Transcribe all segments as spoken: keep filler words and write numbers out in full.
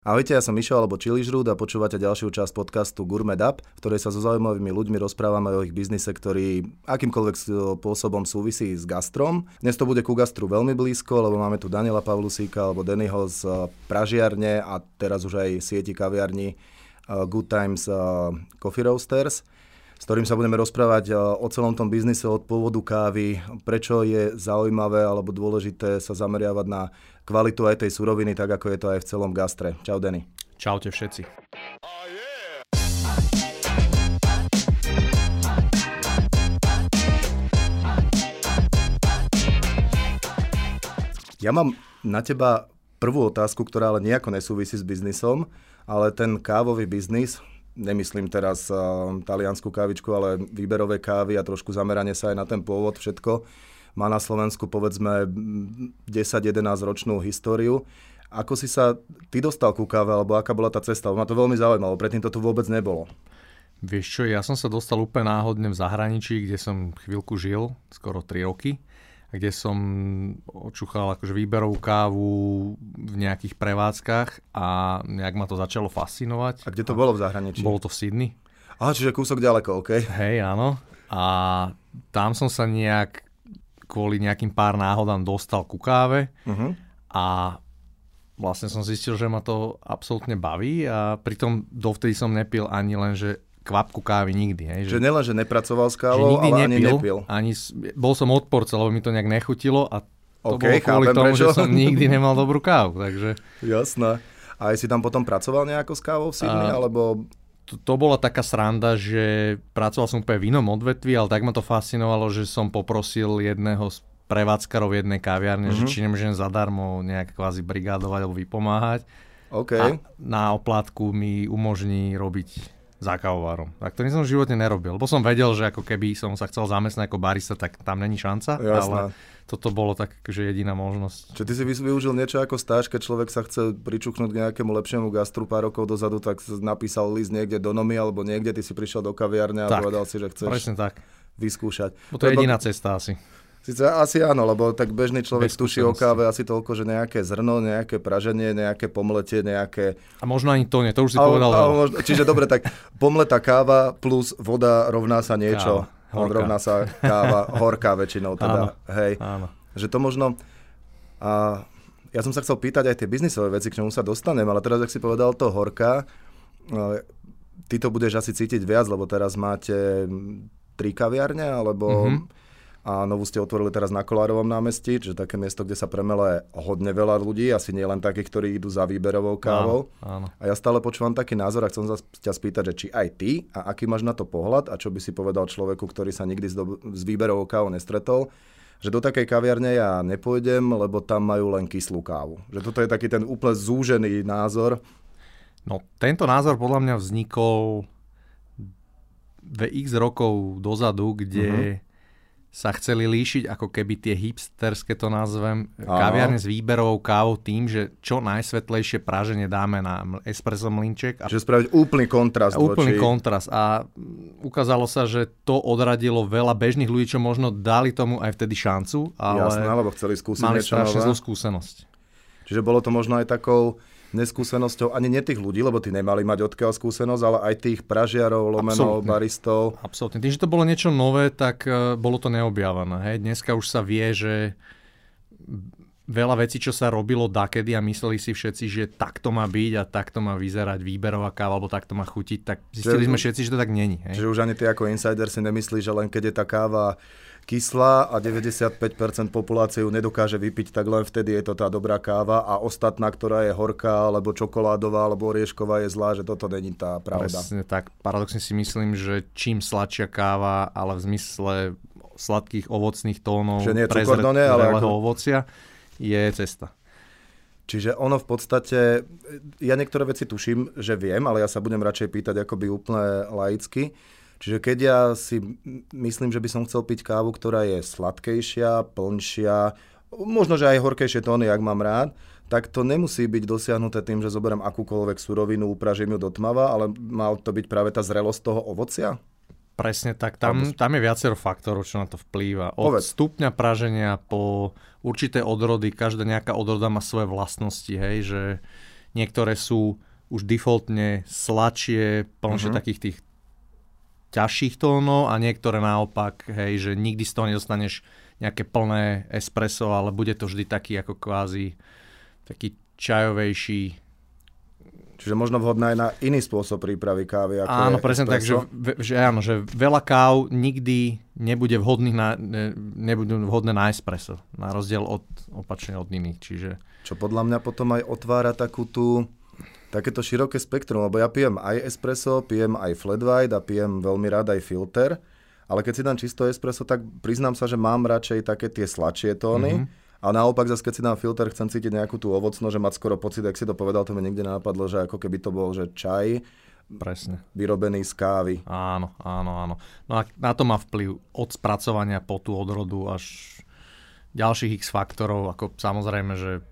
Ahojte, ja som Mišo alebo Čiližrúd a počúvate ďalšiu časť podcastu Gourmet Up, v ktorej sa so zaujímavými ľuďmi rozprávame o ich biznise, ktorý akýmkoľvek spôsobom súvisí s gastrom. Dnes to bude ku gastru veľmi blízko, lebo máme tu Daniela Pavlusíka alebo Dannyho z Pražiarne a teraz už aj sieti kaviarní Good Times Coffee Roasters, s ktorým sa budeme rozprávať o celom tom biznise od pôvodu kávy, prečo je zaujímavé alebo dôležité sa zameriavať na kvalitu aj tej suroviny, tak ako je to aj v celom gastre. Čau, Danny. Čaute všetci. Ja mám na teba prvú otázku, ktorá ale nejako nesúvisí s biznisom, ale ten kávový biznis, nemyslím teraz uh, taliansku kávičku, ale výberové kávy a trošku zameranie sa aj na ten pôvod, všetko. Má na Slovensku povedzme desať jedenásť ročnú históriu. Ako si sa ty dostal ku káve, alebo aká bola tá cesta? Ma to veľmi zaujímalo, predtým to tu vôbec nebolo. Vieš čo, ja som sa dostal úplne náhodne v zahraničí, kde som chvíľku žil, skoro tri roky, kde som očúchal akože výberovú kávu v nejakých prevádzkach a nejak ma to začalo fascinovať. A kde to bolo v zahraničí? Bolo to v Sydney. Aha, čiže kúsok ďaleko, okej. Okay. Hej, áno. A tam som sa nejak kvôli nejakým pár náhodám dostal ku káve uh-huh. a vlastne som zistil, že ma to absolútne baví a pritom dovtedy som nepil ani len, že kvapku kávy nikdy. Hej, že, že nielen, že nepracoval s kávou, ale nepil, ani nepil. Ani, bol som odporca, lebo mi to nejak nechutilo a to okay, bolo kvôli tomu, prečo? že som nikdy nemal dobrú kávu. Takže... Jasné. A aj si tam potom pracoval nejako s kávou v Sydney, a... alebo... To, to bola taká sranda, že pracoval som úplne v inom odvetví, ale tak ma to fascinovalo, že som poprosil jedného z prevádzkarov jednej kaviarne, mm-hmm. že či nemôžem zadarmo nejak kvázi brigádovať alebo vypomáhať. Okay. A na oplátku mi umožní robiť za kávovarom. Tak to som v živote nerobil, lebo som vedel, že ako keby som sa chcel zamestnať ako barista, tak tam není šanca. Jasné. Ale toto bolo tak, že jediná možnosť. Čo ty si využil niečo ako stáž, keď človek sa chce pričuchnúť k nejakému lepšiemu gastru pár rokov dozadu, tak napísal list niekde do Nomy alebo niekde, ty si prišiel do kaviarne a tak, povedal si, že chceš presne tak. vyskúšať. Bo to je jediná cesta asi. Sice asi áno, lebo tak bežný človek tuší o káve asi toľko, že nejaké zrno, nejaké praženie, nejaké pomletie, nejaké... A možno ani to nie, to už si a, povedal. A, možno, čiže dobre, tak pomletá káva plus voda rovná sa niečo. Káva. Rovná sa káva, horká väčšinou teda. Áno, hej. Áno. Že to možno... A ja som sa chcel pýtať aj tie biznisové veci, k čomu sa dostanem, ale teraz, ak si povedal to horká, ty to budeš asi cítiť viac, lebo teraz máte tri kaviarne, alebo... Mm-hmm. A novú ste otvorili teraz na Kolárovom námestí, čiže také miesto, kde sa premele hodne veľa ľudí, asi nie len takých, ktorí idú za výberovou kávou. Áno, áno. A ja stále počúvam taký názor a chcem sa ťa spýtať, že či aj ty a aký máš na to pohľad a čo by si povedal človeku, ktorý sa nikdy s, do, s výberovou kávou nestretol, že do takej kaviarne ja nepôjdem, lebo tam majú len kyslú kávu. Že toto je taký ten úplne zúžený názor. No tento názor podľa mňa vznikol v x rokov dozadu, kde uh-huh. sa chceli líšiť ako keby tie hipsterské, to nazvem, kaviarne s výberovou kávou tým, že čo najsvetlejšie praženie dáme na espresso mlynček. A že spraviť úplný kontrast. Úplný voči... kontrast. A ukázalo sa, že to odradilo veľa bežných ľudí, čo možno dali tomu aj vtedy šancu, ale jasné, lebo chceli skúsiť mali niečo strašne nové. zlú skúsenosť. Čiže bolo to možno aj takou neskúsenosťou, ani nie tých ľudí, lebo tí nemali mať odkiaľ skúsenosť, ale aj tých pražiarov, lomenov, Absolutne. baristov. Absolutne. Tým, že to bolo niečo nové, tak uh, bolo to neobjávané. Hej. Dneska už sa vie, že veľa vecí, čo sa robilo dakedy a mysleli si všetci, že takto má byť a takto má vyzerať výberová káva, alebo takto má chutiť, tak zistili že, sme všetci, že to tak není. Hej. Čiže už ani ty ako insider si nemyslíš, že len keď je tá káva kyslá a deväťdesiatpäť percent populácie ju nedokáže vypiť, tak len vtedy je to tá dobrá káva a ostatná, ktorá je horká, alebo čokoládová, alebo oriešková je zlá, že toto není tá pravda. Presne tak. Paradoxne si myslím, že čím sladšia káva, ale v zmysle sladkých ovocných tónov, prezrelého ako... ovocia, je cesta. Čiže ono v podstate, ja niektoré veci tuším, že viem, ale ja sa budem radšej pýtať akoby úplne laicky. Čiže keď ja si myslím, že by som chcel piť kávu, ktorá je sladkejšia, plnšia, možno, že aj horkejšie tóny, ak mám rád, tak to nemusí byť dosiahnuté tým, že zoberiem akúkoľvek surovinu, upražím ju do tmava, ale má to byť práve tá zrelosť toho ovocia? Presne tak. Tam, tam je viacero faktorov, čo na to vplýva. Od Povedz. stupňa praženia po určité odrody, každá nejaká odroda má svoje vlastnosti, hej, že niektoré sú už defaultne sladšie, plnšie uh-huh. takých tých ťažších tónov a niektoré naopak, hej, že nikdy z toho nedostaneš nejaké plné espresso, ale bude to vždy taký ako kvázi taký čajovejší. Čiže možno vhodná aj na iný spôsob prípravy kávy. Ako áno, presne tak, že, že, áno, že veľa káv nikdy nebude vhodných na, ne, nebude vhodné na espresso, na rozdiel od, opačne od iných. Čiže... Čo podľa mňa potom aj otvára takú tú, takéto široké spektrum, lebo ja pijem aj espresso, pijem aj flat white a pijem veľmi rád aj filter, ale keď si dám čisto espresso, tak priznám sa, že mám radšej také tie sladšie tóny, mm-hmm. A naopak zase, keď si dám filter, chcem cítiť nejakú tú ovocnosť, že mať skoro pocit, ak si to povedal, to mi nikdy nenapadlo, že ako keby to bol, že čaj presne. Vyrobený z kávy. Áno, áno, áno. No a na to má vplyv od spracovania potu, odrodu až ďalších x faktorov, ako samozrejme, že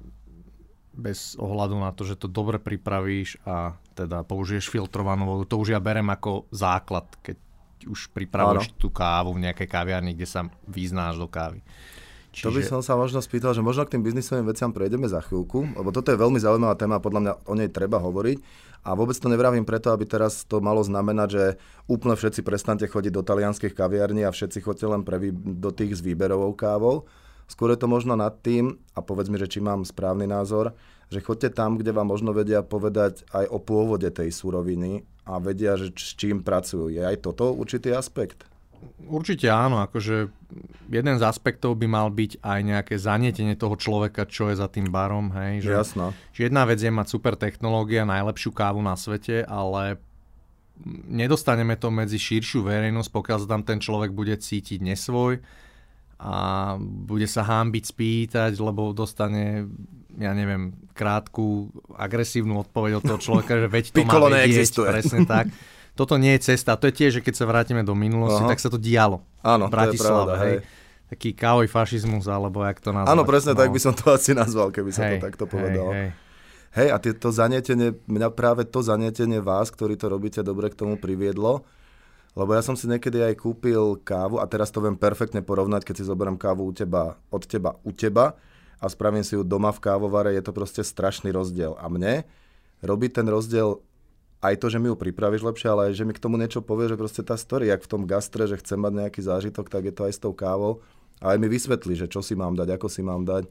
bez ohľadu na to, že to dobre pripravíš a teda použiješ filtrovanú vodu, to už ja berem ako základ, keď už pripravuješ áno. tú kávu v nejakej kaviarni, kde sa vyznáš do kávy. Čiže... To by som sa možno spýtal, že možno k tým biznisovým veciam prejdeme za chvíľku, lebo toto je veľmi zaujímavá téma a podľa mňa o nej treba hovoriť. A vôbec to nevravím preto, aby teraz to malo znamenať, že úplne všetci prestante chodiť do talianskych kaviarní a všetci chodíte len pre, do tých s výberovou kávou. Skôr je to možno nad tým, a povedz mi, že či mám správny názor, že chodte tam, kde vám možno vedia povedať aj o pôvode tej suroviny a vedia, že s čím pracujú. Je aj toto určitý aspekt? Určite áno, akože jeden z aspektov by mal byť aj nejaké zanietenie toho človeka, čo je za tým barom, hej. Že, Jasno. Že jedna vec je mať super technológia, najlepšiu kávu na svete, ale nedostaneme to medzi širšiu verejnosť, pokiaľ sa tam ten človek bude cítiť nesvoj a bude sa hanbiť spýtať, lebo dostane, ja neviem, krátku, agresívnu odpoveď od toho človeka, že veď to má vedieť, presne tak. Toto nie je cesta. To je tiež, že keď sa vrátime do minulosti, Aha. tak sa to dialo. Áno, v Bratislave, to je pravda, hej. Taký kávový fašizmus, alebo jak to nazvať. Áno, presne no. tak by som to asi nazval, keby sa hej, to takto povedalo. Hej, hej. hej, a to zanietenie, mňa práve to zanietenie vás, ktorí to robíte, dobre k tomu priviedlo. Lebo ja som si niekedy aj kúpil kávu a teraz to viem perfektne porovnať, keď si zoberiem kávu u teba, od teba u teba a spravím si ju doma v kávovare, je to proste strašný rozdiel. A mne robí ten rozdiel aj to, že mi ju pripravíš lepšie, ale aj, že mi k tomu niečo povie, že proste tá story, jak v tom gastre, že chcem mať nejaký zážitok, tak je to aj s tou kávou. A aj mi vysvetlí, že čo si mám dať, ako si mám dať.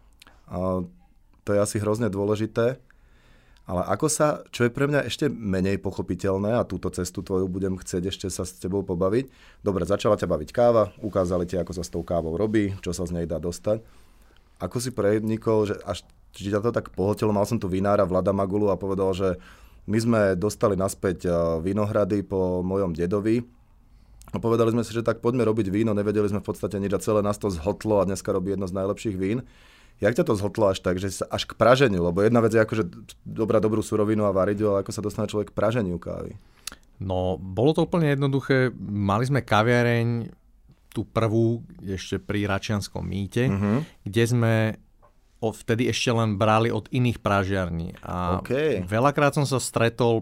A to je asi hrozne dôležité. Ale ako sa, čo je pre mňa ešte menej pochopiteľné, a túto cestu tvoju budem chcieť ešte sa s tebou pobaviť. Dobre, začala ťa baviť káva, ukázali ti, ako sa s tou kávou robí, čo sa z nej dá dostať. Ako si prejedníkol, že až či ťa to tak pohltilo, mal som tu vinára Vlada Magulu a povedal, že my sme dostali naspäť vinohrady po mojom dedovi a povedali sme si, že tak poďme robiť víno, nevedeli sme v podstate nič a celé nás to zhotlo a dneska robí jedno z najlepších vín. Jak ťa to zhotlo až tak, že sa až k praženiu, lebo jedna vec je akože dobrá dobrú surovinu a variť, ale ako sa dostane človek k praženiu kávy? No, bolo to úplne jednoduché. Mali sme kaviareň, tú prvú, ešte pri Račianskom mýte, uh-huh. kde sme vtedy ešte len brali od iných pražiarní. A okay. veľakrát som sa stretol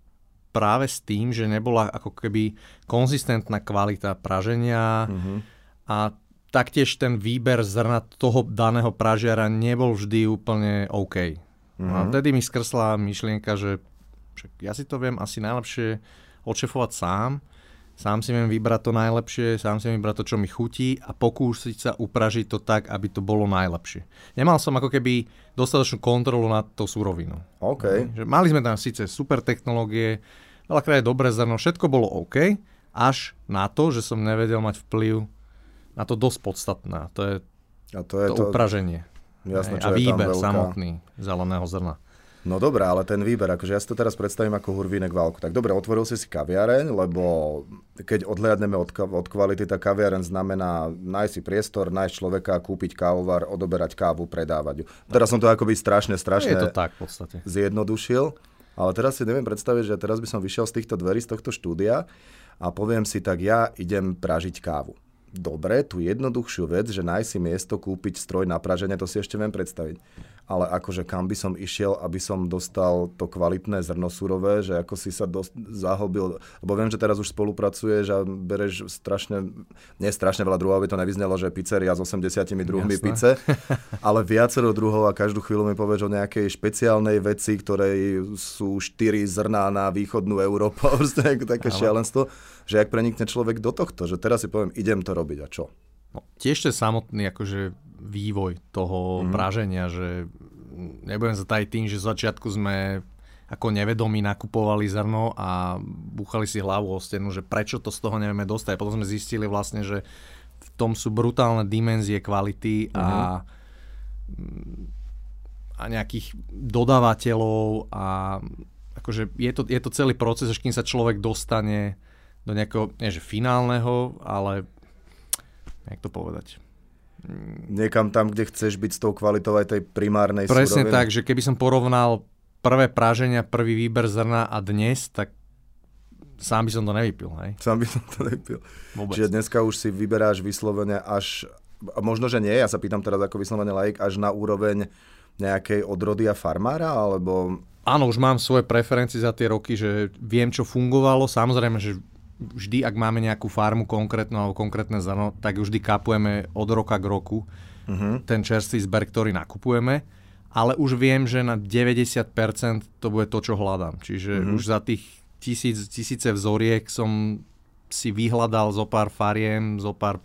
práve s tým, že nebola ako keby konzistentná kvalita praženia uh-huh. a taktiež ten výber zrna toho daného pražiara nebol vždy úplne OK. Uh-huh. A vtedy mi skrsla myšlienka, že ja si to viem asi najlepšie odšefovať sám. Sám si viem vybrať to najlepšie, sám si viem vybrať to, čo mi chutí a pokúsiť sa upražiť to tak, aby to bolo najlepšie. Nemal som ako keby dostatočnú kontrolu nad tou surovinou. Okay. Že mali sme tam síce super technológie, veľakrát je dobré zrno, všetko bolo OK, až na to, že som nevedel mať vplyv na to dosť podstatné. To je, a to, je to, to upraženie. Jasné, a výber samotný zeleného zrna. No dobré, ale ten výber, akože ja si to teraz predstavím ako hurvínek válku. Tak dobre, otvoril si si kaviareň, lebo keď odhliadneme od, od kvality, tá kaviareň znamená nájsť si priestor, nájsť človeka, kúpiť kávovar, odoberať kávu, predávať ju. Teraz som to akoby strašne, strašne je to tak v podstate zjednodušil, ale teraz si neviem predstaviť, že teraz by som vyšiel z týchto dverí, z tohto štúdia a poviem si, tak ja idem pražiť kávu. Dobre, tú jednoduchšiu vec, že nájsť si miesto, kúpiť stroj na praženie, to si ešte viem predstaviť. ale akože kam by som išiel, aby som dostal to kvalitné zrno surové, že ako si sa dosť zahlbil, lebo viem, že teraz už spolupracuješ a bereš strašne, nie strašne veľa druhov, aby to nevyznelo, že pizzeria s osemdesiatimi druhmi pice, ale viacero druhov a každú chvíľu mi povieš o nejakej špeciálnej veci, ktorej sú štyri zrná na východnú Európu, proste také šialenstvo, že ak prenikne človek do tohto, že teraz si poviem, idem to robiť a čo? No, tiež to je samotný akože vývoj toho mm. praženia, že nebudem sa tajiť tým, že z začiatku sme ako nevedomí nakupovali zrno a búchali si hlavu o stenu, že prečo to z toho nevieme dostať. Potom sme zistili vlastne, že v tom sú brutálne dimenzie kvality a, mm. a nejakých dodávateľov a akože je to, je to celý proces, až kým sa človek dostane do nejakého, nie že finálneho, ale jak to povedať? Niekam tam, kde chceš byť s tou kvalitou aj tej primárnej suroviny. Presne suroviny. tak, že keby som porovnal prvé praženia, prvý výber zrna a dnes, tak sám by som to nevypil. Hej? Sám by som to nevypil. Vôbec. Čiže dneska už si vyberáš vyslovene až, a možno, že nie, ja sa pýtam teraz ako vyslovene laik, až na úroveň nejakej odrody a farmára, alebo... Áno, už mám svoje preferencie za tie roky, že viem, čo fungovalo. Samozrejme, že vždy, ak máme nejakú farmu konkrétnu alebo konkrétne zrno, tak vždy kapujeme od roka k roku uh-huh. ten čerstvý zber, ktorý nakupujeme, ale už viem, že na deväťdesiat percent to bude to, čo hľadám. Čiže uh-huh. už za tých tisíc, tisíce vzoriek som si vyhľadal zo pár fariem, zo pár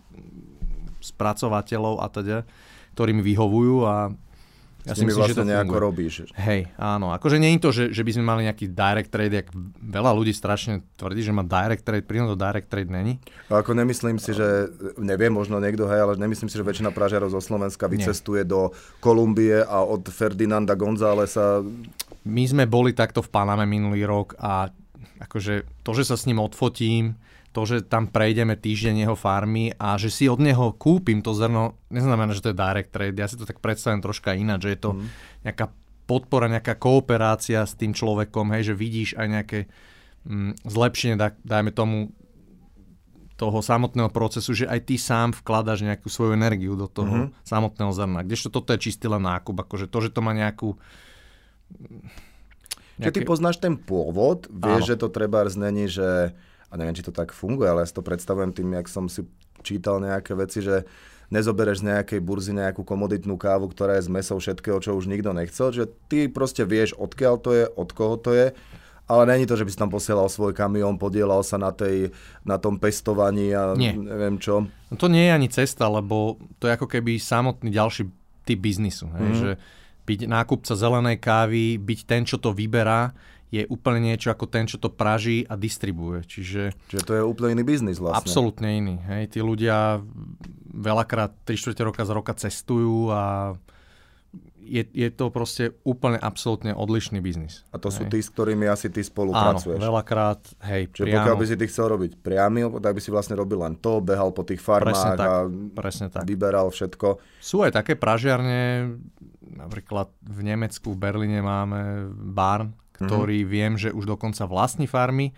spracovateľov a teda, ktorí mi vyhovujú a ja s nimi myslím, vlastne nejako robíš. Hej, áno. Akože nie je to, že, že by sme mali nejaký direct trade, jak veľa ľudí strašne tvrdí, že má direct trade, pri to direct trade není. A ako nemyslím si, že, neviem, možno niekto, hej, ale nemyslím si, že väčšina pražiarov zo Slovenska vycestuje nie. do Kolumbie a od Ferdinanda Gonzálesa. My sme boli takto v Paname minulý rok a akože to, že sa s ním odfotím, to, že tam prejdeme týždeň jeho farmy a že si od neho kúpim to zrno, neznamená, že to je direct trade. Ja si to tak predstavím troška ináč, že je to mm. nejaká podpora, nejaká kooperácia s tým človekom, hej, že vidíš aj nejaké mm, zlepšenie, daj, dajme tomu, toho samotného procesu, že aj ty sám vkladáš nejakú svoju energiu do toho mm-hmm. samotného zrna. Kdežto toto je čistý len nákup, akože to, že to má nejakú... Nejaké... Keď ty poznáš ten pôvod, vieš, áno. že to treba znení, že a neviem, či to tak funguje, ale ja si to predstavujem tým, jak som si čítal nejaké veci, že nezobereš z nejakej burzy nejakú komoditnú kávu, ktorá je z mesou všetkého, čo už nikto nechcel, že ty proste vieš, odkiaľ to je, od koho to je, ale není to, že by si tam posielal svoj kamión, podielal sa na, tej, na tom pestovaní a nie. neviem čo. No to nie je ani cesta, lebo to je ako keby samotný ďalší typ biznisu. Hej? Mm. Že byť nákupca zelenej kávy, byť ten, čo to vyberá, je úplne niečo ako ten, čo to praží a distribuje. Čiže, Čiže to je úplne iný biznis vlastne. Absolútne iný. Hej. Tí ľudia veľakrát tri štvrte roka za roka cestujú a je, je to proste úplne absolútne odlišný biznis. A to hej. sú tí, s ktorými asi ty spolupracuješ. Áno, veľakrát, hej, Čiže priamo. Pokiaľ by si ty chcel robiť priamy, tak by si vlastne robil len to, behal po tých farmách presne tak, a presne tak. vyberal všetko. Sú aj také pražiarne, napríklad v Nemecku, v Berlíne máme Barn, ktorý mm-hmm. viem, že už dokonca vlastní farmy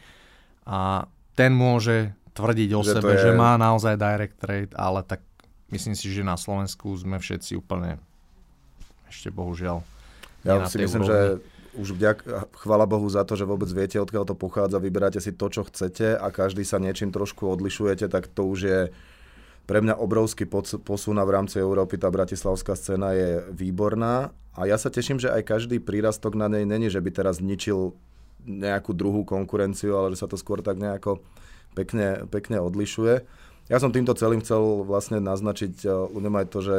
a ten môže tvrdiť o že sebe, je... že má naozaj direct trade, ale tak myslím si, že na Slovensku sme všetci úplne ešte bohužiaľ ja si myslím, úrovni. Že už vďak, chvala Bohu za to, že vôbec viete, odkiaľ to pochádza, vyberáte si to, čo chcete a každý sa niečím trošku odlišujete, tak to už je pre mňa obrovský posun v rámci Európy. Tá bratislavská scéna je výborná a ja sa teším, že aj každý prírastok na nej není, že by teraz ničil nejakú druhú konkurenciu, ale že sa to skôr tak nejako pekne, pekne odlišuje. Ja som týmto celým chcel vlastne naznačiť ľuďom aj to, že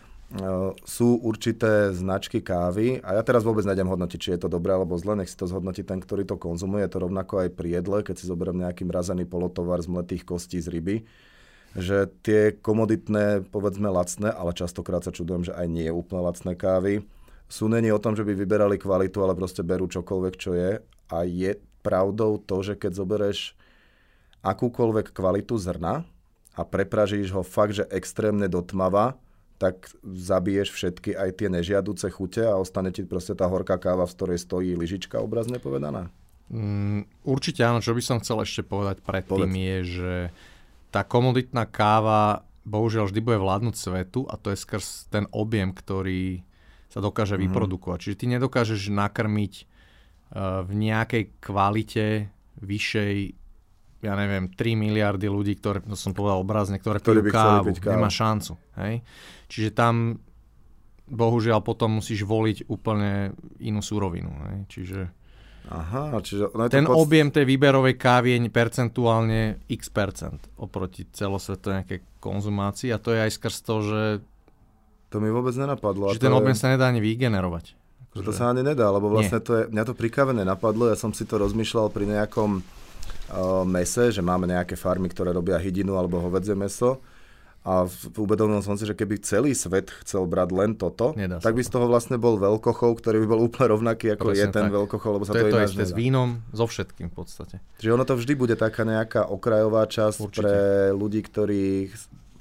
sú určité značky kávy a ja teraz vôbec nejdem hodnotiť, či je to dobré alebo zle, nech si to zhodnotí ten, ktorý to konzumuje. Je to rovnako aj pri jedle, keď si zoberiem nejaký mrazený polotovar z mletých kostí z ryby, že tie komoditné, povedzme lacné, ale častokrát sa čudujem, že aj nie je úplne lacné kávy, sú není o tom, že by vyberali kvalitu, ale proste berú čokoľvek, čo je. A je pravdou to, že keď zoberieš akúkoľvek kvalitu zrna a prepražíš ho fakt, že extrémne do tmava, tak zabiješ všetky aj tie nežiaduce chute a ostane ti proste tá horká káva, v ktorej stojí lyžička, obrazne povedaná? Mm, určite áno, čo by som chcel ešte povedať predtým je, že tá komoditná káva bohužiaľ vždy bude vládnuť svetu a to je skrz ten objem, ktorý sa dokáže mm-hmm. vyprodukovať. Čiže ty nedokážeš nakrmiť uh, v nejakej kvalite vyššej, ja neviem, tri miliardy ľudí, ktoré, to som povedal obrazne, ktoré pijú kávu. kávu. Nemá šancu. Hej? Čiže tam bohužiaľ potom musíš voliť úplne inú surovinu. Hej? Čiže Aha, čiže no ten pod... objem tej výberovej kávy je percentuálne x percent oproti celosvetovej nejakej konzumácii a to je aj skrz to, že to mi vôbec nenapadlo. Že ten objem je... sa nedá ani vygenerovať. Že to sa ani nedá, lebo vlastne to je, mňa to pri káve nenapadlo, ja som si to rozmýšľal pri nejakom uh, mese, že máme nejaké farmy, ktoré robia hydinu alebo hovädzie mäso. A uvedomil som si, že keby celý svet chcel brať len toto, tak by z toho vlastne bol veľkochov, ktorý by bol úplne rovnaký, ako Presne je ten tak. veľkochov, lebo sa to, to je ináč to s vínom, so všetkým v podstate. Čiže ono to vždy bude taká nejaká okrajová časť Určite. Pre ľudí, ktorí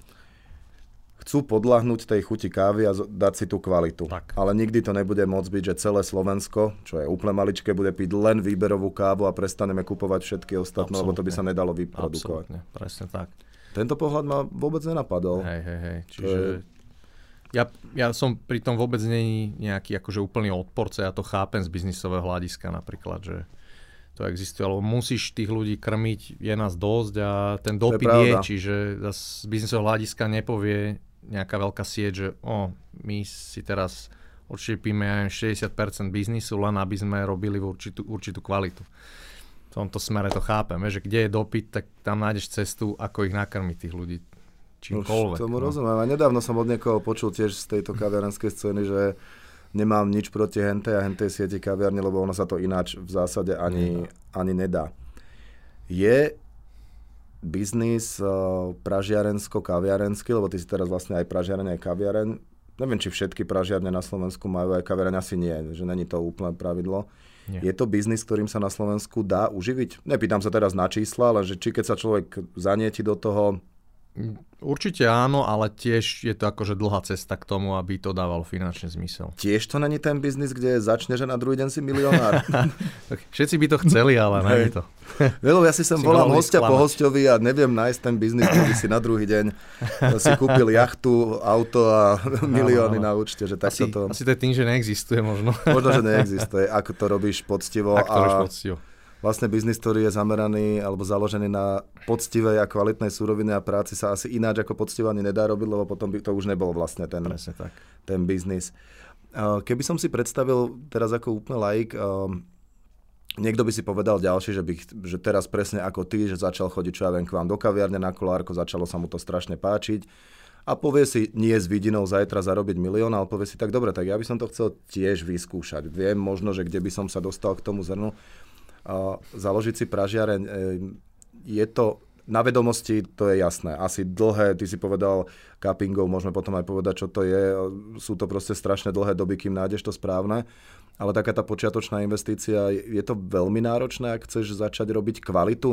chcú podľahnúť tej chuti kávy a dať si tú kvalitu. Tak. Ale nikdy to nebude môcť byť, že celé Slovensko, čo je úplne maličké, bude piť len výberovú kávu a prestaneme kupovať všetky ostatné, lebo to by sa nedalo vyprodukovať. Absolutne, presne tak. Tento pohľad ma vôbec nenapadol. Hej, hej, hej. Čiže je... ja, ja som pri tom vôbec nie nejaký akože úplný odporca, ja to chápem z biznisového hľadiska napríklad, že to existuje, lebo musíš tých ľudí krmiť, je nás dosť a ten dopyt je, je čiže z biznisového hľadiska nepovie nejaká veľká sieť, že o, my si teraz odšepíme aj šesťdesiat percent biznisu, len aby sme robili v určitú, určitú kvalitu. V tomto smere to chápeme, že kde je dopyt, tak tam nájdeš cestu, ako ich nakrmiť tých ľudí. Čímkoľvek. Už tomu no. rozumiem. A nedávno som od niekoho počul tiež z tejto kaviarenskej scény, že nemám nič proti hentej a hentej sieti kaviarne, lebo ono sa to ináč v zásade ani, nedá. ani nedá. Je biznis uh, pražiarensko-kaviarenský, lebo ty si teraz vlastne aj pražiareň, aj kaviareň. Neviem, či všetky pražiarne na Slovensku majú aj kaviareň, asi nie, že není to úplné pravidlo. Nie. Je to biznis, ktorým sa na Slovensku dá uživiť? Nepýtam sa teraz na čísla, ale že či keď sa človek zanieti do toho... Určite áno, ale tiež je to akože dlhá cesta k tomu, aby to dávalo finančný zmysel. Tiež to není ten biznis, kde začneš a na druhý deň si milionár. Všetci by to chceli, ale nie je to. Velo, ja si sem volám hostia po hosťovi a neviem nájsť ten biznis, kde si na druhý deň si kúpil jachtu, auto a milióny no, no, no. na účte. Že asi, to... asi to je tým, že neexistuje možno. Možno, že neexistuje. Ako to robíš poctivo. Ako to robíš poctivo. Vlastne biznis, ktorý je zameraný alebo založený na poctivej a kvalitnej surovine a práci sa asi ináč ako poctivo ani nedá robiť, lebo potom by to už nebol vlastne ten, tak. ten biznis. Keby som si predstavil teraz ako úplne laik, niekto by si povedal ďalší, že, by, že teraz presne ako ty, že začal chodiť čo ja viem k vám do kaviarne na Kolárko, začalo sa mu to strašne páčiť a povie si, nie s vidinou zajtra zarobiť milión, ale povie si, tak dobre, tak ja by som to chcel tiež vyskúšať. Viem možno, že kde by som sa dostal k tomu zrnu. Uh, založiť si pražiareň, je to na vedomosti, to je jasné. Asi dlhé, ty si povedal cuppingov, môžeme potom aj povedať, čo to je. Sú to proste strašne dlhé doby, kým nájdeš to správne. Ale taká tá počiatočná investícia, je to veľmi náročné, ak chceš začať robiť kvalitu?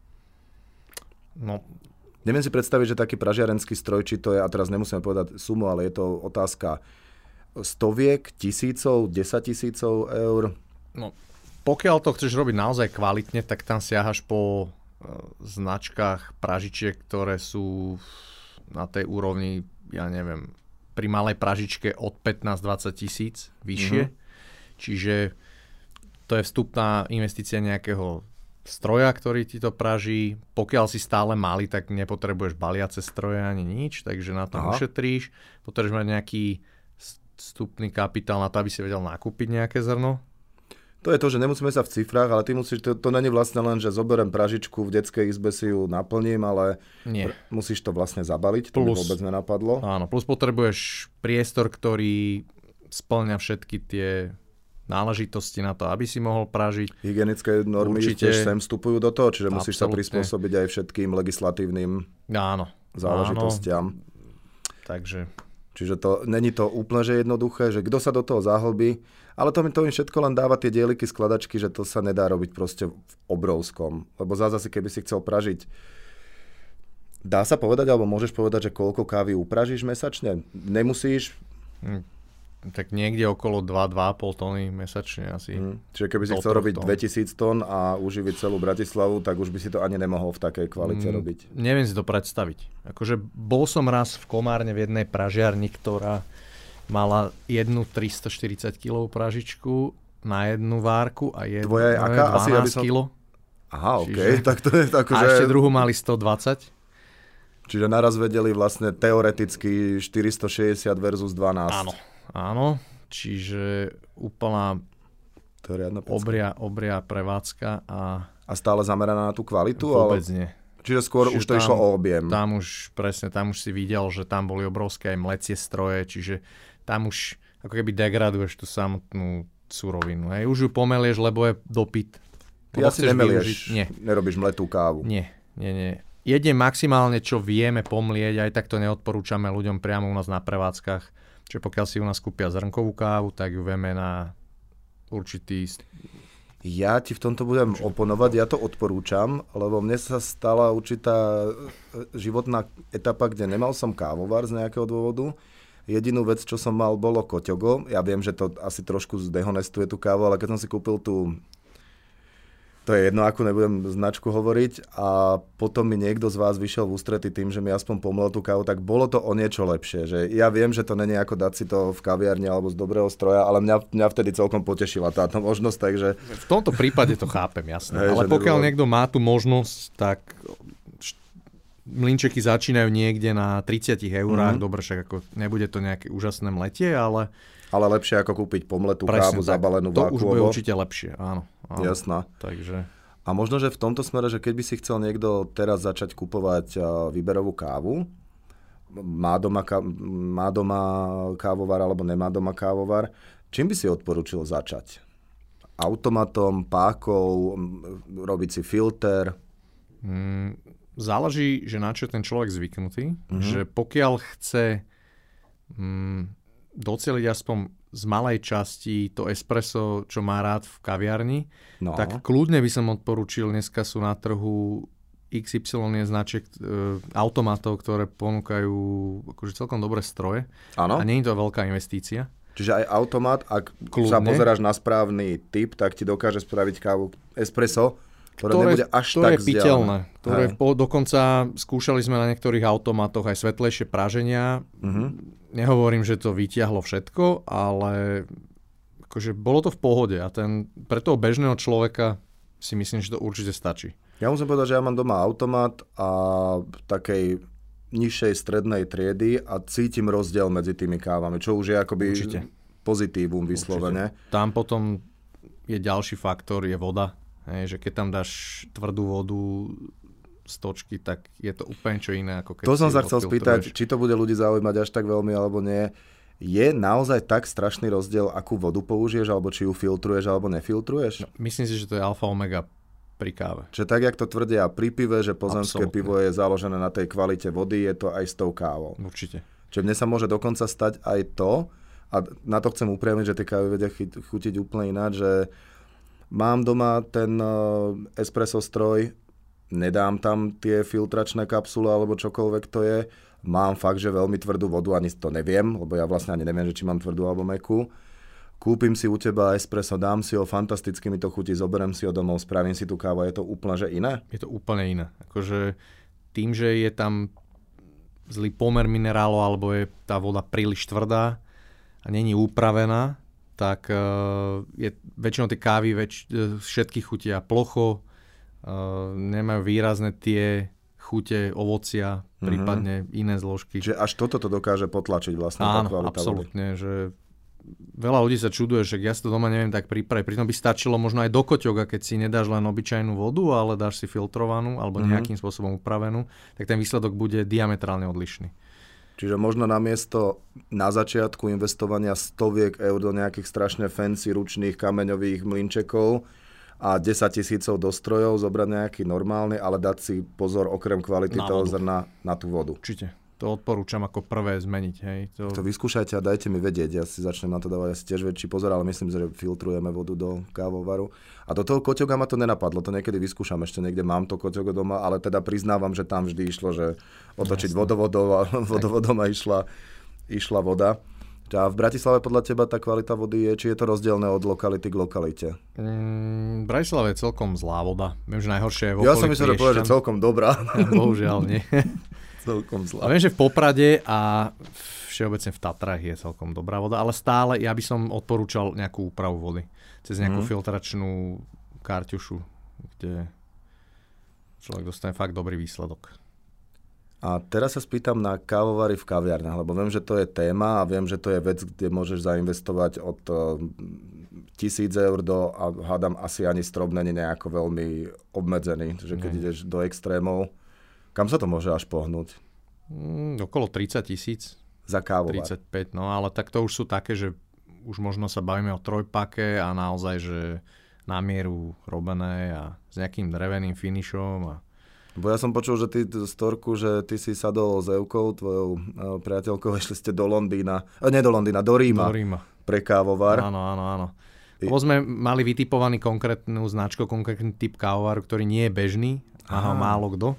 No. Neviem si predstaviť, že taký pražiarenský stroj, či to je, a teraz nemusíme povedať sumu, ale je to otázka stoviek, tisícov, desaťtisícov eur. No. Pokiaľ to chceš robiť naozaj kvalitne, tak tam siahaš po e, značkách pražičiek, ktoré sú na tej úrovni, ja neviem, pri malej pražičke od pätnásť dvadsať tisíc vyššie. Mm-hmm. Čiže to je vstupná investícia nejakého stroja, ktorý ti to praží. Pokiaľ si stále malý, tak nepotrebuješ baliace stroje ani nič, takže na tom Aha. ušetríš. Potrebuješ mať nejaký vstupný kapitál na to, aby si vedel nakúpiť nejaké zrno. To je to, že nemusíme sa v cifrách, ale ty musíš, to, to není vlastne len, že zoberiem pražičku v detskej izbe si ju naplním, ale pr- musíš to vlastne zabaliť, to plus, by vôbec nenapadlo. Áno, plus potrebuješ priestor, ktorý spĺňa všetky tie náležitosti na to, aby si mohol pražiť. Hygienické normy tiež sem vstupujú do toho, čiže musíš absolútne. Sa prispôsobiť aj všetkým legislatívnym áno, záležitostiam. Áno. Takže... Čiže to není to úplne že jednoduché, že kto sa do toho zahlbí, ale to mi to im všetko len dáva tie dieliky, skladačky, že to sa nedá robiť proste v obrovskom. Lebo zase, keby si chcel pražiť, dá sa povedať, alebo môžeš povedať, že koľko kávy upražíš mesačne? Nemusíš? Hm. Tak niekde okolo dva až dva a pol tóny mesačne asi. Hmm. Čiže keby si chcel robiť tón. dvetisíc tón a uživiť celú Bratislavu, tak už by si to ani nemohol v takej kvalite hmm. robiť. Neviem si to predstaviť. Akože bol som raz v Komárne v jednej pražiarni, ktorá mala jednu tristoštyridsať kilogramov pražičku na jednu várku a jednu Tvoja je aká? dvanásť Asi, aby som... kilo. Aha, okej. Čiže... Okay. Tak to je tak, a že... ešte druhú mali stodvadsať. Čiže naraz vedeli vlastne teoreticky štyristošesťdesiat versus dvanásť. Áno, áno. Čiže úplná obria, obria prevádzka a... A stále zameraná na tú kvalitu? Vôbec ale... nie. Čiže skôr čiže už to tam, išlo o objem. Tam už, presne, tam už si videl, že tam boli obrovské aj mlecie stroje, čiže tam už ako keby degraduješ tú samotnú surovinu. Hej. Už ju pomelieš, lebo je dopyt. Ty asi nemelieš, nie. Nerobíš mletú kávu. Nie, nie, nie. Jedne maximálne, čo vieme pomlieť, aj tak to neodporúčame ľuďom priamo u nás na prevádzkach. Čiže pokiaľ si u nás kúpia zrnkovú kávu, tak ju vieme na určitý... Ja ti v tomto budem oponovať, ja to odporúčam, lebo mne sa stala určitá životná etapa, kde nemal som kávovar z nejakého dôvodu. Jedinú vec, čo som mal, bolo koťogo. Ja viem, že to asi trošku zdehonestuje tú kávu, ale keď som si kúpil tú... To je jedno, ako nebudem značku hovoriť. A potom mi niekto z vás vyšiel v ústrety tým, že mi aspoň pomlel tú kávu, tak bolo to o niečo lepšie. Že ja viem, že to není ako dať si to v kaviarni alebo z dobrého stroja, ale mňa, mňa vtedy celkom potešila táto možnosť, takže... V tomto prípade to chápem, jasné. Hej, ale pokiaľ nebolo... niekto má tú možnosť, tak mlynčeky začínajú niekde na tridsať eurách. Mm-hmm. Dobre, však ako nebude to nejaké úžasné mletie, ale... Ale lepšie ako kúpiť pomletú presne, kávu zabalenú vákuovo. To už bude vákuovo. určite lepšie, áno. áno. Jasná. Takže... A možno, že v tomto smere, že keď by si chcel niekto teraz začať kupovať výberovú kávu, má doma, má doma kávovar alebo nemá doma kávovar, čím by si odporučil začať? Automatom, pákou, robiť si filter? Mm, záleží, že na čo je ten človek zvyknutý. Mm-hmm. Že pokiaľ chce mm, doceliť aspoň z malej časti to espresso, čo má rád v kaviarni, no. tak kľudne by som odporúčil, dneska sú na trhu iks ypsilon je značiek e, automatov, ktoré ponúkajú akože celkom dobré stroje. Áno. A nie je to veľká investícia. Čiže aj automat, ak kľudne sa pozeráš na správny typ, tak ti dokáže spraviť kávu espresso, ktoré, ktoré nebude až ktoré tak je piteľné. Ktoré po, dokonca skúšali sme na niektorých automatoch aj svetlejšie praženia. Uh-huh. Nehovorím, že to vytiahlo všetko, ale akože bolo to v pohode a ten, pre toho bežného človeka si myslím, že to určite stačí. Ja musím povedať, že ja mám doma automat a takej nižšej strednej triedy a cítim rozdiel medzi tými kávami, čo už je akoby určite pozitívum vyslovene. Určite. Tam potom je ďalší faktor, je voda. Hej, že keď tam dáš tvrdú vodu z točky, tak je to úplne čo iné. Ako keď to som sa chcel spýtať, či to bude ľudí zaujímať až tak veľmi, alebo nie. Je naozaj tak strašný rozdiel, akú vodu použiješ, alebo či ju filtruješ, alebo nefiltruješ? No, myslím si, že to je alfa omega pri káve. Čiže tak, jak to tvrdia pri pive, že pozemské Absolutne. pivo je založené na tej kvalite vody, je to aj s tou kávou. Určite. Čiže mne sa môže dokonca stať aj to, a na to chcem upriamiť, že tie kávy vedia chutiť úplne ináč, že mám doma ten uh, espresso stroj, nedám tam tie filtračné kapsule alebo čokoľvek to je. Mám fakt, že veľmi tvrdú vodu, ani to neviem, lebo ja vlastne ani neviem, že či mám tvrdú alebo mäkkú. Kúpim si u teba espresso, dám si ho, fantasticky mi to chutí, zoberiem si ho domov, spravím si tú kávu, je to úplne že iné? Je to úplne iné. Akože tým, že je tam zlý pomer minerálov alebo je tá voda príliš tvrdá a není upravená, tak uh, je, väčšinou tie kávy väč, všetky chutia plocho, uh, nemajú výrazné tie chute ovocia, mm-hmm. prípadne iné zložky. Čiže až toto to dokáže potlačiť vlastne áno, tá kvalita absolútne, vody. Že veľa ľudí sa čuduje, že ja si to doma neviem tak pripraviť. Pritom by stačilo možno aj do koťoga, keď si nedáš len obyčajnú vodu, ale dáš si filtrovanú alebo nejakým mm-hmm. spôsobom upravenú, tak ten výsledok bude diametrálne odlišný. Čiže možno namiesto na začiatku investovania stoviek eur do nejakých strašne fancy ručných kameňových mlynčekov a desať tisícov do strojov, zobrať nejaký normálny, ale dať si pozor okrem kvality na toho vodu. Zrna na tú vodu. Určite. To odporúčam ako prvé zmeniť. Hej. To... to vyskúšajte a dajte mi vedieť. Ja si začnem na to dávať asi tiež väčší pozor, ale myslím, že filtrujeme vodu do kávovaru. A do toho koťoga ma to nenapadlo. To niekedy vyskúšam. Ešte niekde mám to koťogo doma, ale teda priznávam, že tam vždy išlo, že otočiť vodovodom a vodovodom a išla, išla voda. A v Bratislave podľa teba tá kvalita vody je, či je to rozdielne od lokality k lokalite? Mm, v Bratislave je celkom zlá voda. Viem, že najhoršie je v okolí Ja som myslel, že povedal, že celkom dobrá. Bohužiaľ nie. celkom zlá. A viem, že v Poprade a všeobecne v Tatrách je celkom dobrá voda, ale stále ja by som odporúčal nejakú úpravu vody. Cez nejakú mm. filtračnú karťušu, kde človek dostane fakt dobrý výsledok. A teraz sa spýtam na kávovary v kaviarnách, lebo viem, že to je téma a viem, že to je vec, kde môžeš zainvestovať od tisíc eur do, a hádam, asi ani strop není nejako veľmi obmedzený. Takže keď mm. ideš do extrémov, kam sa to môže až pohnúť? Mm, okolo tridsať tisíc. Za kávovar. tridsaťpäť, no ale tak to už sú také, že už možno sa bavíme o trojpake a naozaj, že na mieru robené a s nejakým dreveným finišom a Bo ja som počul, že ty storku, že ty si sadol s Evkou, tvojou priateľkou, išli ste do Londýna, nie do Londýna, do Ríma, do Ríma. Pre kávovar. Áno, áno, áno. Lebo sme mali vytipovaný konkrétnu značku, konkrétny typ kávovaru, ktorý nie je bežný, má ho málo kto.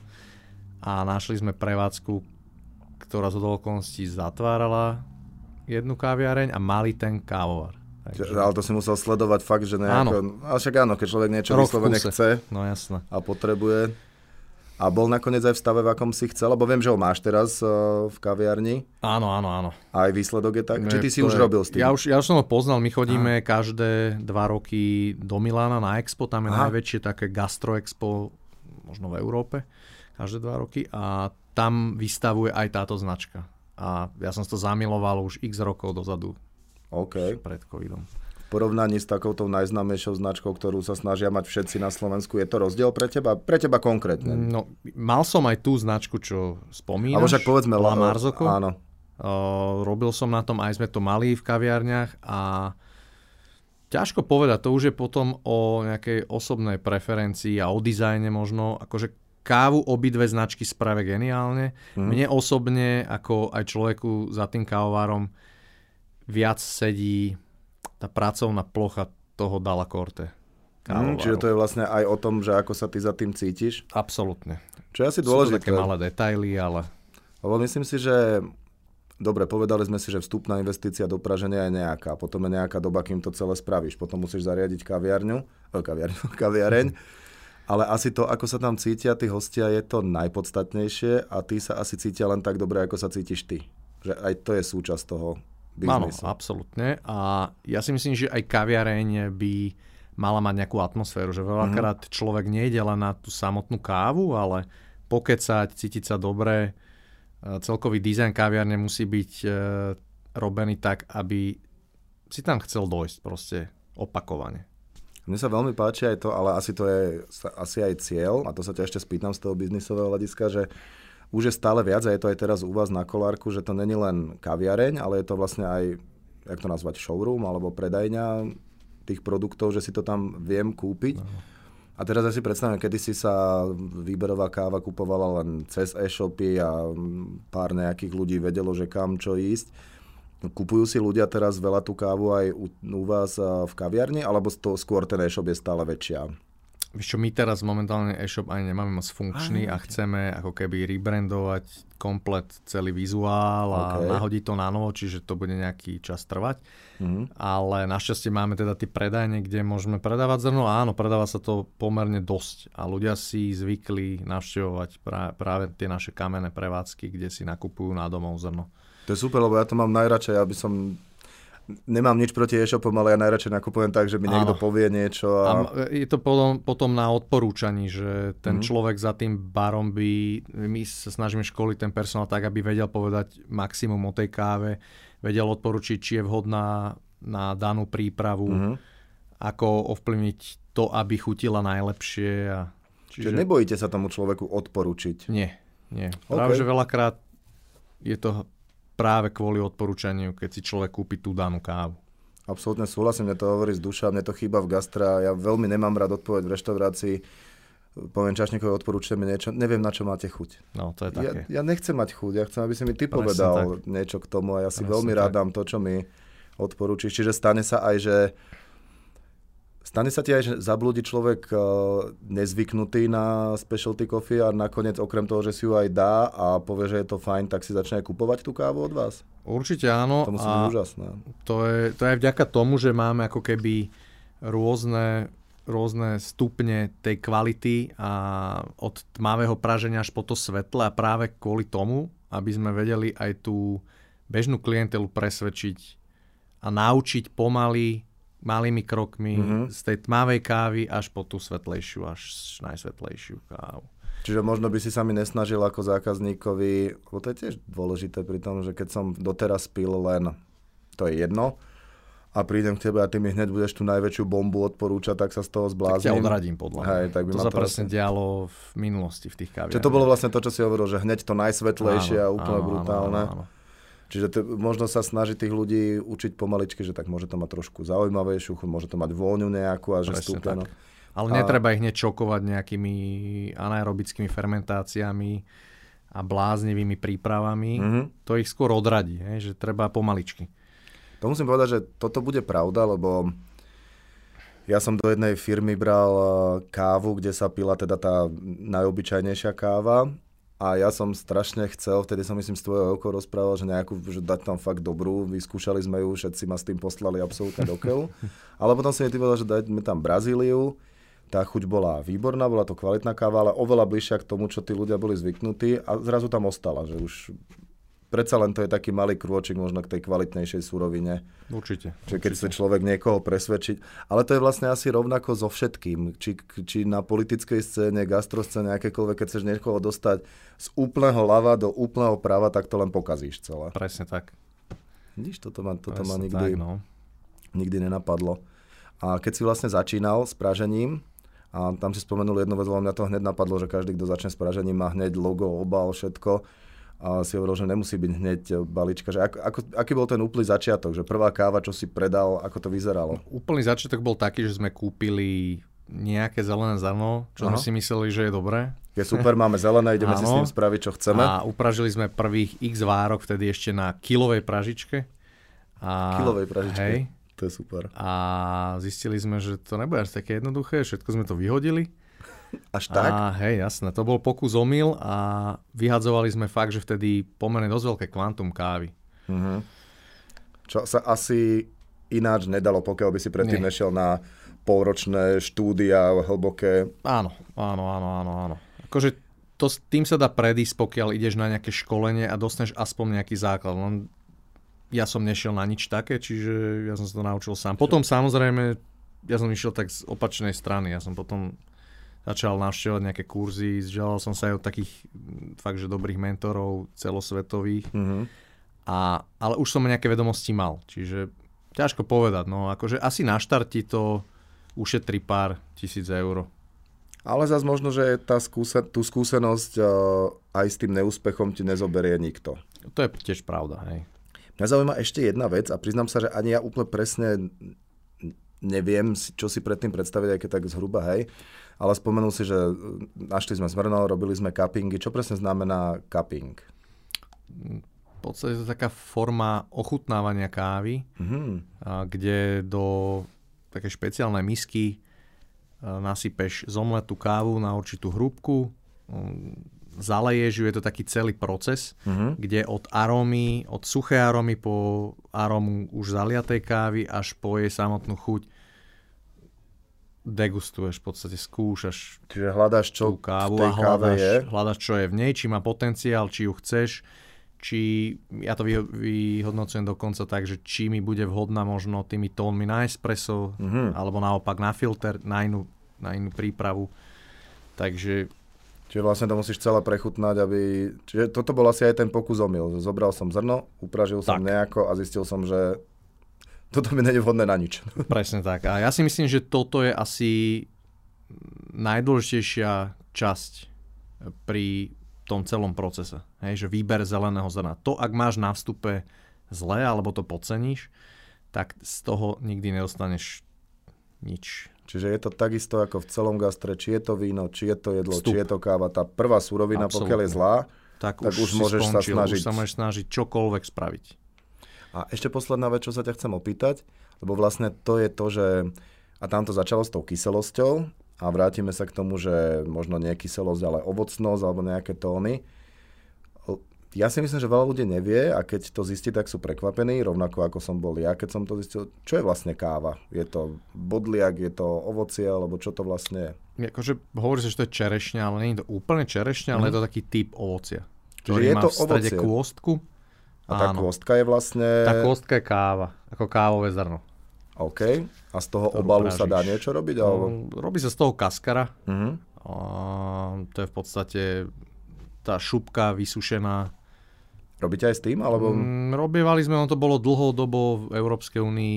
A našli sme prevádzku, ktorá z okolností zatvárala jednu kaviareň a mali ten kávovar. Takže... Ale to si musel sledovať fakt, že nejako... Áno. Ale však áno, keď človek niečo vyslovene chce no, jasné. a potrebuje... A bol nakoniec aj v stave, v akom si chcel? Lebo viem, že ho máš teraz uh, v kaviarni. Áno, áno, áno. A aj výsledok je tak? Ne, Či ty si už je... robil s tým? Ja už, ja už som ho poznal. My chodíme Aha. každé dva roky do Milána na Expo. Tam je Aha. najväčšie také gastro expo možno v Európe. Každé dva roky. A tam vystavuje aj táto značka. A ja som to zamiloval už x rokov dozadu. OK. Pred covidom. V porovnaní s takouto najznámejšou značkou, ktorú sa snažia mať všetci na Slovensku, je to rozdiel pre teba? Pre teba konkrétne? No, mal som aj tú značku, čo spomínaš. Alebo však povedzme La Marzocco. Áno. Uh, robil som na tom, aj sme to mali v kaviarniach a ťažko povedať, to už je potom o nejakej osobnej preferencii a o dizajne možno, akože kávu obidve značky spravia geniálne. Hmm. Mne osobne, ako aj človeku za tým kávovarom, viac sedí tá pracovná plocha toho Dalla Corte. Mm, čiže to je vlastne aj o tom, že ako sa ty za tým cítiš? Absolútne. Čo je asi dôležité. Sú to také malé detaily, ale... Lebo myslím si, že... Dobre, povedali sme si, že vstupná investícia do praženia je nejaká. Potom je nejaká doba, kým to celé spravíš. Potom musíš zariadiť kaviarňu. Oh, kaviarňu, kaviareň. Ale asi to, ako sa tam cítia tí hostia, je to najpodstatnejšie a tí sa asi cítia len tak dobre, ako sa cítiš ty. Že aj to je súčasť toho biznisu. Áno, absolútne. A ja si myslím, že aj kaviareň by mala mať nejakú atmosféru, že veľakrát mm-hmm. človek nejde len na tú samotnú kávu, ale pokecať, cítiť sa dobre. Celkový dizajn kaviarne musí byť e, robený tak, aby si tam chcel dojsť proste opakovane. Mne sa veľmi páči aj to, ale asi to je asi aj cieľ, a to sa ťa ešte spýtam z toho biznisového hľadiska, že už je stále viac, a je to aj teraz u vás na Kolárku, že to není len kaviareň, ale je to vlastne aj, jak to nazvať, showroom alebo predajňa tých produktov, že si to tam viem kúpiť. No. A teraz ja si predstavím, kedysi sa výberová káva kupovala len cez e-shopy a pár nejakých ľudí vedelo, že kam čo ísť. Kupujú si ľudia teraz veľa tú kávu aj u, u vás v kaviarni, alebo to skôr ten e-shop je stále väčšia? Víš čo, my teraz momentálne e-shop ani nemáme moc funkčný a chceme ako keby rebrandovať komplet celý vizuál a okay. nahodiť to na novo, čiže to bude nejaký čas trvať. Mm-hmm. Ale našťastie máme teda tie predajne, kde môžeme predávať zrno a áno, predáva sa to pomerne dosť a ľudia si zvykli navštevovať pra- práve tie naše kamenné prevádzky, kde si nakupujú na domov zrno. To je super, lebo ja to mám najradšej, aby som... Nemám nič proti e-shopom, ale ja najradšej nakupujem tak, že mi niekto Áno. povie niečo. A... a je to potom, potom na odporúčaní, že ten mm-hmm. človek za tým barom by... My sa snažíme školiť ten personál tak, aby vedel povedať maximum o tej káve, vedel odporučiť, či je vhodná na danú prípravu, mm-hmm. ako ovplyvniť to, aby chutila najlepšie. A... Čiže... Čiže nebojíte sa tomu človeku odporučiť? Nie, nie. Práve, okay. že veľakrát je to... práve kvôli odporúčaniu, keď si človek kúpi tú danú kávu. Absolútne súhlasím, mne to hovorí z duša, mne to chýba v gastra, ja veľmi nemám rád odpoveď v reštaurácii, poviem čašníkovi, odporúčte mi niečo, neviem, na čo máte chuť. No, to je také. Ja, ja nechcem mať chuť, ja chcem, aby si mi ty Presne povedal tak. niečo k tomu a ja si Presne veľmi rád dám to, čo mi odporúčiš. Čiže stane sa aj, že Stane sa ti aj, že zablúdi človek uh, nezvyknutý na specialty coffee a nakoniec okrem toho, že si ju aj dá a povie, že je to fajn, tak si začne aj kupovať tú kávu od vás? Určite áno. To musí byť úžasné. To je, to je vďaka tomu, že máme ako keby rôzne rôzne stupne tej kvality a od tmavého praženia až po to svetle a práve kvôli tomu, aby sme vedeli aj tú bežnú klientelu presvedčiť a naučiť pomaly, malými krokmi mm-hmm. z tej tmavej kávy až po tú svetlejšiu, až najsvetlejšiu kávu. Čiže možno by si sa mi nesnažil ako zákazníkovi, lebo to je tiež dôležité pri tom, že keď som doteraz pil len, to je jedno, a prídem k tebe a ty mi hneď budeš tú najväčšiu bombu odporúčať, tak sa z toho zblázním. Tak ťa odradím podľa mňa. Hej, tak by to ma sa to presne asi... dialo v minulosti v tých kaviarniach. Čiže to bolo vlastne to, čo si hovoril, že hneď to najsvetlejšie áno, a úplne áno, brutálne. Áno, áno. Čiže to, možno sa snaží tých ľudí učiť pomaličky, že tak môže to mať trošku zaujímavejšiu, môže to mať vôňu nejakú a že stúpeno. Ale a... netreba ich hneď čokovať nejakými anaerobickými fermentáciami a bláznivými prípravami. Mm-hmm. To ich skôr odradí, hej, že treba pomaličky. To musím povedať, že toto bude pravda, lebo ja som do jednej firmy bral kávu, kde sa pila teda tá najobyčajnejšia káva a ja som strašne chcel, vtedy som myslím s tvojou Eukou rozprával, že nejakú, že dať tam fakt dobrú, vyskúšali sme ju, všetci ma s tým poslali absolútne do keľu. Ale potom si mi ty povedal, že dajme tam Brazíliu, tá chuť bola výborná, bola to kvalitná káva, ale oveľa bližšia k tomu, čo tí ľudia boli zvyknutí a zrazu tam ostala, že už... Predsa len to je taký malý krôčik možno k tej kvalitnejšej surovine. Určite. Čiže keď chce človek niekoho presvedčiť. Ale to je vlastne asi rovnako so všetkým. Či, či na politickej scéne, gastroscéne, akékoľvek, keď chceš niekoho dostať z úplného ľava do úplného prava, tak to len pokazíš celé. Presne tak. Vidíš, toto ma, toto ma Presne nikdy, tak, no. nikdy nenapadlo. A keď si vlastne začínal s pražením, a tam si spomenul jednu vec, lebo mňa to hneď napadlo, že každý, kto začne s pražením, má hneď logo, obal, všetko. A si hovoril, že nemusí byť hneď balíčka. Že ako, ako, aký bol ten úplný začiatok? Že prvá káva, čo si predal, ako to vyzeralo? Úplný začiatok bol taký, že sme kúpili nejaké zelené zrno, čo sme si mysleli, že je dobré. Je super, máme zelené, ideme si s ním spraviť, čo chceme. A upražili sme prvých x várok, vtedy ešte na kilovej pražičke. A, kilovej pražičke, hej, to je super. A zistili sme, že to nebude až také jednoduché, všetko sme to vyhodili. Až tak? A hej, jasné, to bol pokus omyl a vyhadzovali sme fakt, že vtedy pomerne dosť veľké kvantum kávy. Uh-huh. Čo sa asi ináč nedalo, pokiaľ by si predtým Nie. nešiel na polročné štúdia hlboké. Áno, áno, áno, áno, áno. Akože to, tým sa dá predísť, pokiaľ ideš na nejaké školenie a dostaneš aspoň nejaký základ. Len ja som nešiel na nič také, čiže ja som sa to naučil sám. Potom samozrejme, ja som išiel tak z opačnej strany. Ja som potom začal navštevovať nejaké kurzy, zželal som sa aj od takých fakt, že dobrých mentorov celosvetových. Mm-hmm. A, ale už som nejaké vedomosti mal, čiže ťažko povedať. No, akože asi na štarti to ušetrí pár tisíc eur. Ale zase možno, že tá skúsen- tú skúsenosť uh, aj s tým neúspechom ti nezoberie nikto. To je tiež pravda, hej. Mňa zaujíma ešte jedna vec a priznám sa, že ani ja úplne presne neviem, čo si predtým predstaviť, aj keď tak zhruba, hej. Ale spomenul si, že našli sme zrno, robili sme cuppingy. Čo presne znamená cupping? V podstate je to taká forma ochutnávania kávy, mm-hmm. kde do takej špeciálnej misky nasypeš zomletú kávu na určitú hrúbku, zaleješ ju, je to taký celý proces, mm-hmm. kde od arómy, od suché arómy po arómu už zaliatej kávy až po jej samotnú chuť degustuješ, v podstate skúšaš. Čiže hľadáš, čo kávu v tej a hľadáš, káve je. hľadáš, čo je v nej, či má potenciál, či ju chceš, či ja to vyhodnocujem dokonca tak, že či mi bude vhodná možno tými tónmi na espresso, mm-hmm. alebo naopak na filter, na inú, na inú prípravu. Takže Čiže vlastne to musíš celé prechutnať, aby... Čiže toto bol asi aj ten pokus omyl. Zobral som zrno, upražil som tak. nejako a zistil som, že toto mi nie je vhodné na nič. Presne tak. A ja si myslím, že toto je asi najdôležitejšia časť pri tom celom procese. Hej, že výber zeleného zrna. To, ak máš na vstupe zle, alebo to podceníš, tak z toho nikdy nedostaneš nič. Čiže je to takisto ako v celom gastre, či je to víno, či je to jedlo, Vstup. či je to káva. Tá prvá surovina, Absolutne. pokiaľ je zlá, tak, tak už, už môžeš skončil, sa snažiť. Už sa môžeš snažiť čokoľvek spraviť. A ešte posledná vec, čo sa ťa chcem opýtať, lebo vlastne to je to, že a tam to začalo s tou kyselosťou a vrátime sa k tomu, že možno nie kyselosť, ale ovocnosť alebo nejaké tóny. Ja si myslím, že veľa ľudí nevie a keď to zistí, tak sú prekvapení, rovnako ako som bol ja, keď som to zistil. Čo je vlastne káva? Je to bodliak, je to ovocie, alebo čo to vlastne je? Akože hovorí sa, že to je čerešňa, ale nie je to úplne čerešňa, mm. ale je to taký typ ovocia. Čiže je to v strede ovocie. Kôstku. A tá Áno. kôstka je vlastne... Tá kôstka je káva, ako kávové zrno. OK. A z toho obalu pražíš. Sa dá niečo robiť? Alebo... No, robí sa z toho kaskara. Uh-huh. A to je v podstate tá šupka vysušená. Robíte aj s tým? Alebo... Mm, robievali sme, on to bolo dlhodobo v Európskej únii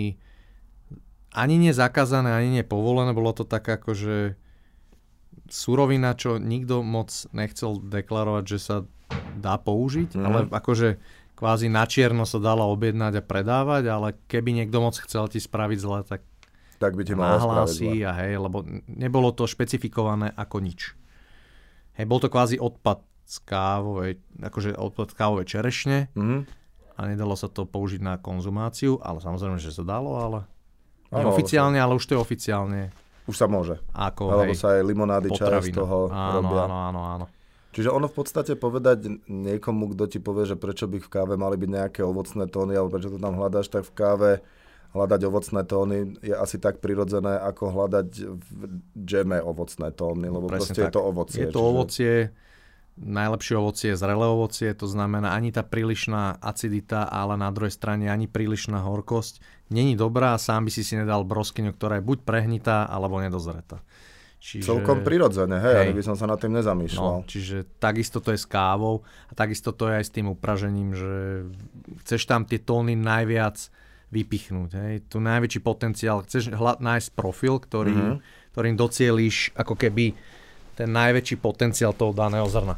ani nie zakázané, ani nie povolené. Bolo to tak akože surovina, čo nikto moc nechcel deklarovať, že sa dá použiť, mm. ale akože kvázi na čierno sa dala objednať a predávať, ale keby niekto moc chcel ti spraviť zle, tak, tak by ti mal nahlási a hej, lebo nebolo to špecifikované ako nič. Hej, bol to kvázi odpad z kávovej, akože odpad kávovej čerešne mm. a nedalo sa to použiť na konzumáciu, ale samozrejme, že sa dalo, ale ano, oficiálne, ale už to je oficiálne. Už sa môže. Ako, alebo hej, sa aj limonády, čaj z toho áno, robia. Áno, áno, áno. Čiže ono v podstate povedať niekomu, kto ti povie, že prečo by v káve mali byť nejaké ovocné tóny, alebo prečo to tam hľadáš, tak v káve hľadať ovocné tóny je asi tak prirodzené, ako hľadať v džeme ovocné tóny, lebo presne proste tak. Je to ovocie. Je to čiže... ovocie, najlepšie ovocie je zrelé ovocie, to znamená ani tá prílišná acidita, ale na druhej strane ani prílišná horkosť není dobrá a sám by si si nedal broskyňu, ktorá je buď prehnitá, alebo nedozretá. Čiže... Celkom prirodzené, hej, hej. Ani by som sa nad tým nezamýšľal. No, čiže takisto to je s kávou a takisto to je aj s tým upražením, že chceš tam tie tóny najviac vypichnúť. Hej. Tu najväčší potenciál, chceš hľad, nájsť profil, ktorý, mm-hmm. ktorým docieliš ako keby ten najväčší potenciál toho daného zrna.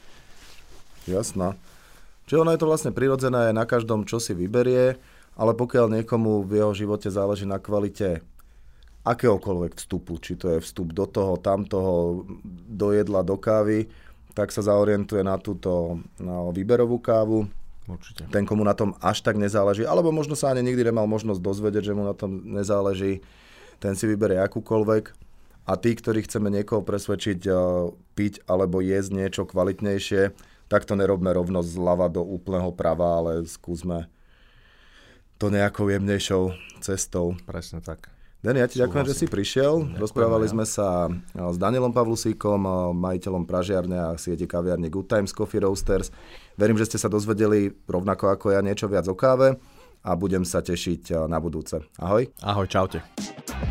Jasná. Čiže ono je to vlastne prirodzené na každom, čo si vyberie, ale pokiaľ niekomu v jeho živote záleží na kvalite akéhokoľvek vstupu, či to je vstup do toho, tamtoho, do jedla, do kávy, tak sa zaorientuje na túto na výberovú kávu. Určite. Ten, komu na tom až tak nezáleží, alebo možno sa ani nikdy nemal možnosť dozvedieť, že mu na tom nezáleží, ten si vyberie akúkoľvek. A tí, ktorí chceme niekoho presvedčiť uh, piť alebo jesť niečo kvalitnejšie, tak to nerobme rovno zľava do úplného prava, ale skúsme to nejakou jemnejšou cestou. Presne tak. Dani, ja ti ďakujem, že si prišiel. Ďakujem, Rozprávali ja. sme sa s Danielom Pavlusíkom, majiteľom pražiarne a siete kaviarne Good Times Coffee Roasters. Verím, že ste sa dozvedeli rovnako ako ja niečo viac o káve a budem sa tešiť na budúce. Ahoj. Ahoj, čaute.